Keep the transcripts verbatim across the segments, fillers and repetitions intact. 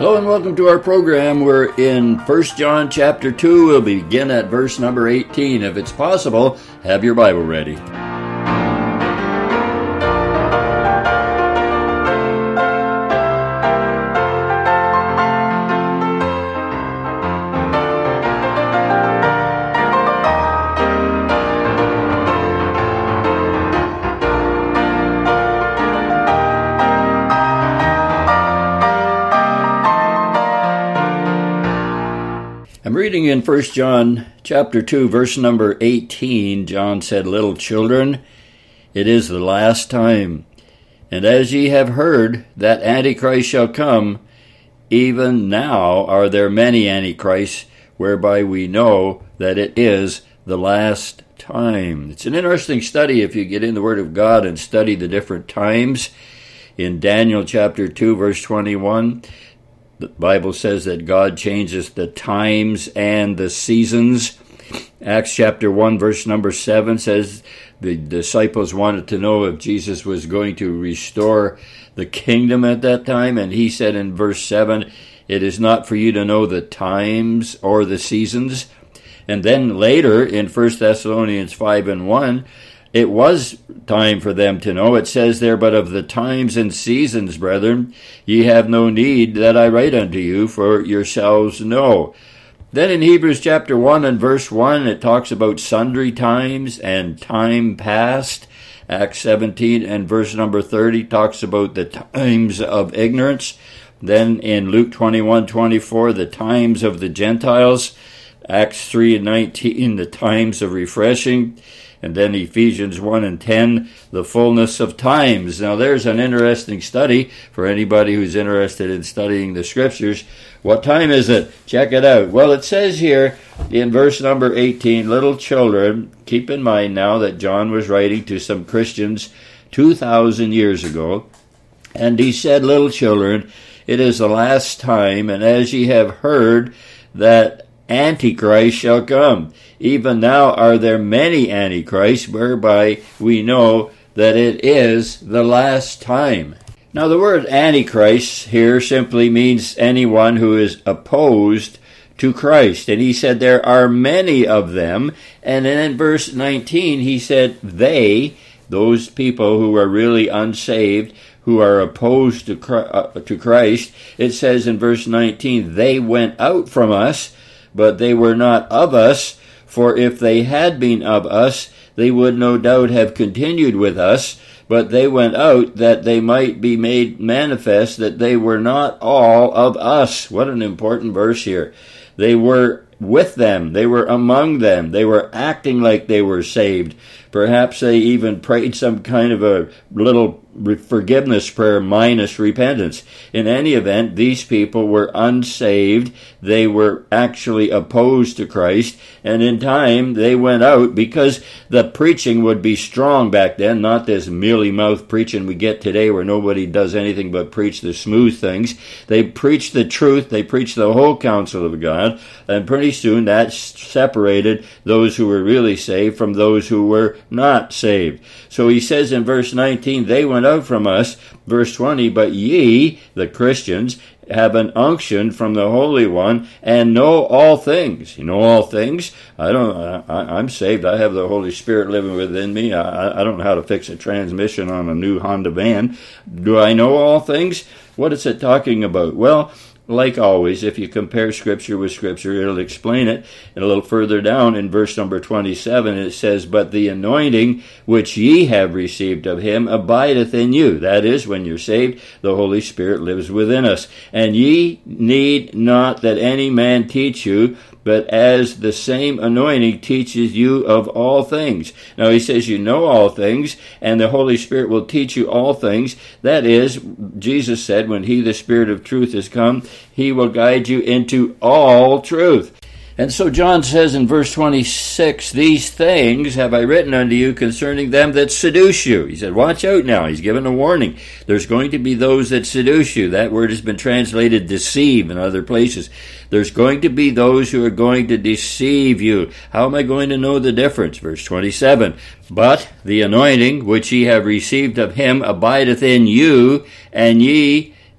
Hello and welcome to our program. We're in First John chapter two. We'll begin at verse number eighteen. If it's possible, have your Bible ready. I'm reading in First John chapter two, verse number eighteen. John said, "Little children, it is the last time. And as ye have heard that Antichrist shall come, even now are there many Antichrists, whereby we know that it is the last time." It's an interesting study if you get in the Word of God and study the different times. In Daniel chapter two, verse twenty-one, the Bible says that God changes the times and the seasons. Acts chapter one, verse number seven says the disciples wanted to know if Jesus was going to restore the kingdom at that time. And he said in verse seven, "It is not for you to know the times or the seasons." And then later in First Thessalonians five and one, it was time for them to know. It says there, "But of the times and seasons, brethren, ye have no need that I write unto you, for yourselves know." Then in Hebrews chapter one and verse one, it talks about sundry times and time past. Acts seventeen and verse number thirty talks about the times of ignorance. Then in Luke twenty-one twenty-four, the times of the Gentiles. Acts three and nineteen, the times of refreshing. And then Ephesians one and ten, the fullness of times. Now there's an interesting study for anybody who's interested in studying the Scriptures. What time is it? Check it out. Well, it says here in verse number eighteen, "Little children," keep in mind now that John was writing to some Christians two thousand years ago. And he said, "Little children, it is the last time, and as ye have heard that Antichrist shall come, even now are there many Antichrists, whereby we know that it is the last time." Now the word Antichrist here simply means anyone who is opposed to Christ. And he said there are many of them. And then in verse nineteen he said they, those people who are really unsaved, who are opposed to Christ, it says in verse nineteen, "They went out from us, but they were not of us, for if they had been of us, they would no doubt have continued with us. But they went out that they might be made manifest that they were not all of us." What an important verse here. They were with them. They were among them. They were acting like they were saved. Perhaps they even prayed some kind of a little forgiveness prayer minus repentance. In any event, these people were unsaved. They were actually opposed to Christ. And in time, they went out because the preaching would be strong back then, not this mealy-mouthed preaching we get today where nobody does anything but preach the smooth things. They preached the truth. They preached the whole counsel of God. And pretty soon that separated those who were really saved from those who were not saved. So he says in verse nineteen, "They went out from us." Verse twenty, "But ye," the Christians, "have an unction from the Holy One and know all things." You know all things? I don't, I, I'm saved. I have the Holy Spirit living within me. I, I don't know how to fix a transmission on a new Honda van. Do I know all things? What is it talking about? Well, like always, if you compare Scripture with Scripture, it'll explain it. And a little further down in verse number twenty-seven, it says, "But the anointing which ye have received of him abideth in you." That is, when you're saved, the Holy Spirit lives within us. "And ye need not that any man teach you, but as the same anointing teaches you of all things." Now he says you know all things, and the Holy Spirit will teach you all things. That is, Jesus said, when he, the Spirit of truth, is come, he will guide you into all truth. And so John says in verse twenty-six, "These things have I written unto you concerning them that seduce you." He said, watch out now. He's given a warning. There's going to be those that seduce you. That word has been translated deceive in other places. There's going to be those who are going to deceive you. How am I going to know the difference? Verse twenty-seven, "But the anointing which ye have received of him abideth in you, and ye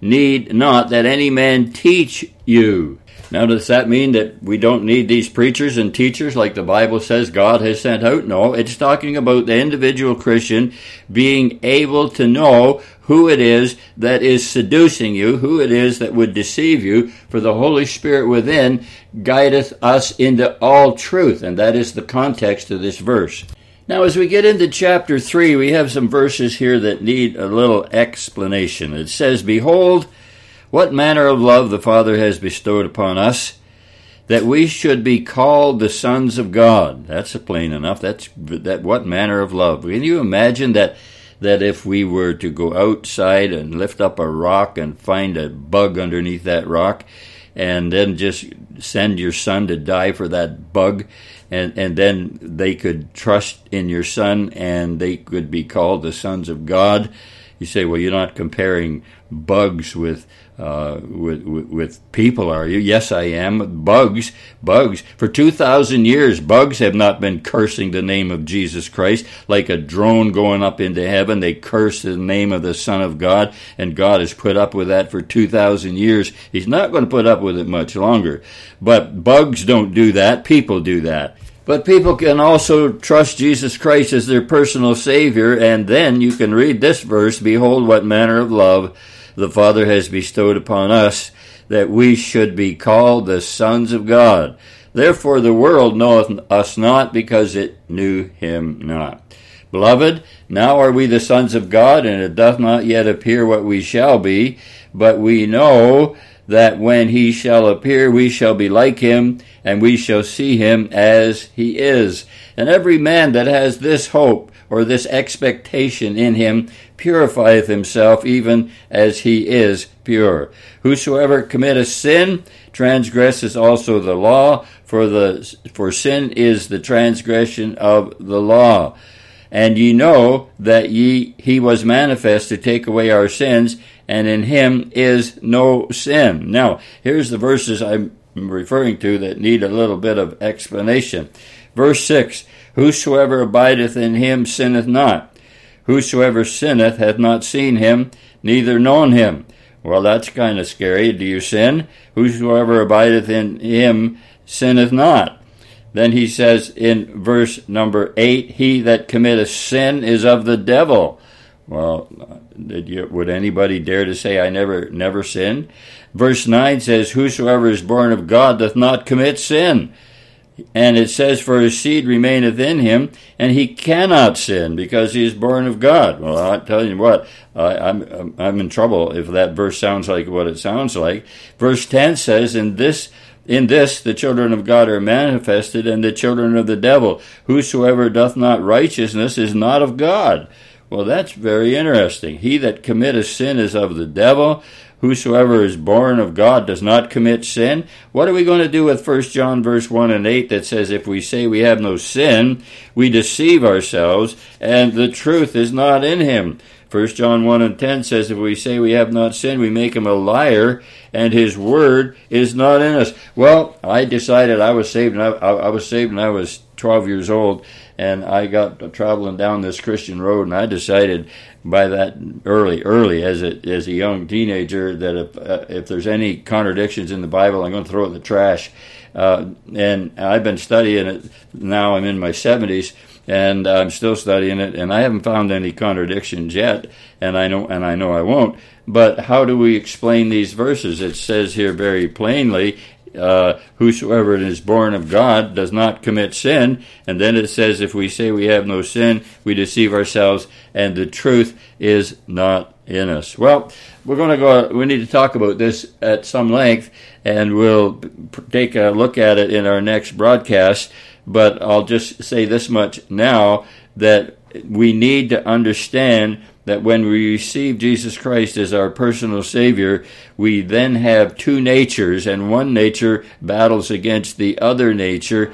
need not that any man teach you. Now, does that mean that we don't need these preachers and teachers like the Bible says God has sent out? No, it's talking about the individual Christian being able to know who it is that is seducing you, who it is that would deceive you, for the Holy Spirit within guideth us into all truth. And that is the context of this verse. Now, as we get into chapter three, we have some verses here that need a little explanation. It says, Behold, what manner of love the Father has bestowed upon us, that we should be called the sons of God. That's plain enough. That's that. What manner of love? Can you imagine that? That if we were to go outside and lift up a rock and find a bug underneath that rock, and then just send your son to die for that bug, and and then they could trust in your son, and they could be called the sons of God. You say, well, you're not comparing bugs with uh, with, with with people, are you? Yes, I am. Bugs, bugs. For two thousand years, bugs have not been cursing the name of Jesus Christ. Like a drone going up into heaven, they curse the name of the Son of God, and God has put up with that for two thousand years. He's not going to put up with it much longer. But bugs don't do that. People do that. But people can also trust Jesus Christ as their personal Savior, and then you can read this verse, Behold, what manner of love the Father has bestowed upon us, that we should be called the sons of God. Therefore the world knoweth us not, because it knew him not. Beloved, now are we the sons of God, and it doth not yet appear what we shall be, but we know that when he shall appear, we shall be like him, and we shall see him as he is. And every man that has this hope, or this expectation in him, purifieth himself, even as he is pure. Whosoever committeth sin transgresses also the law, for the for sin is the transgression of the law. And ye know that ye he was manifest to take away our sins, and in him is no sin. Now, here's the verses I'm referring to that need a little bit of explanation. Verse six, Whosoever abideth in him sinneth not. Whosoever sinneth hath not seen him, neither known him. Well, that's kind of scary. Do you sin? Whosoever abideth in him sinneth not. Then he says in verse number eight, He that committeth sin is of the devil. Well, did you, would anybody dare to say, I never never sinned? Verse nine says, Whosoever is born of God doth not commit sin. And it says, For his seed remaineth in him, and he cannot sin, because he is born of God. Well, I'll tell you what, I, I'm I'm in trouble if that verse sounds like what it sounds like. Verse ten says, In this In this the children of God are manifested, and the children of the devil. Whosoever doth not righteousness is not of God. Well, that's very interesting. He that committeth sin is of the devil. Whosoever is born of God does not commit sin. What are we going to do with First John verse one and eight that says, If we say we have no sin, we deceive ourselves, and the truth is not in him? First John one and ten says, If we say we have not sinned, we make him a liar, and his word is not in us. Well, I decided I was saved, and I, I was saved when I was twelve years old, and I got traveling down this Christian road, and I decided by that early, early as a as a young teenager that if uh, if there's any contradictions in the Bible, I'm going to throw it in the trash. Uh, and I've been studying it now. I'm in my seventies, and I'm still studying it, and I haven't found any contradictions yet, and I know and I know I won't. But how do we explain these verses? It says here very plainly, Uh, whosoever is born of God does not commit sin. And then it says, if we say we have no sin, we deceive ourselves, and the truth is not in us. Well, we're going to go, we need to talk about this at some length, and we'll take a look at it in our next broadcast. But I'll just say this much now, that we need to understand that when we receive Jesus Christ as our personal Savior, we then have two natures, and one nature battles against the other nature,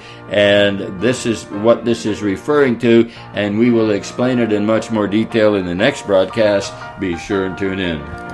and this is what this is referring to, and we will explain it in much more detail in the next broadcast. Be sure and tune in.